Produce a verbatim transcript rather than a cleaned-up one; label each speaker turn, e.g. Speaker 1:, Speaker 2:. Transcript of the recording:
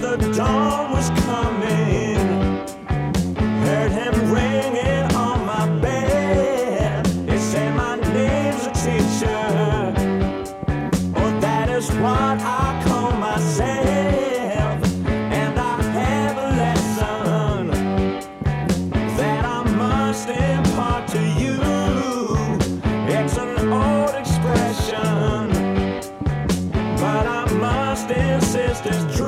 Speaker 1: the dawn was coming. Heard him ringing on my bed. He said my name's a teacher. Oh, that is what I call myself. And I have a lesson that I must impart to you. It's an old expression, but I must insist it's true.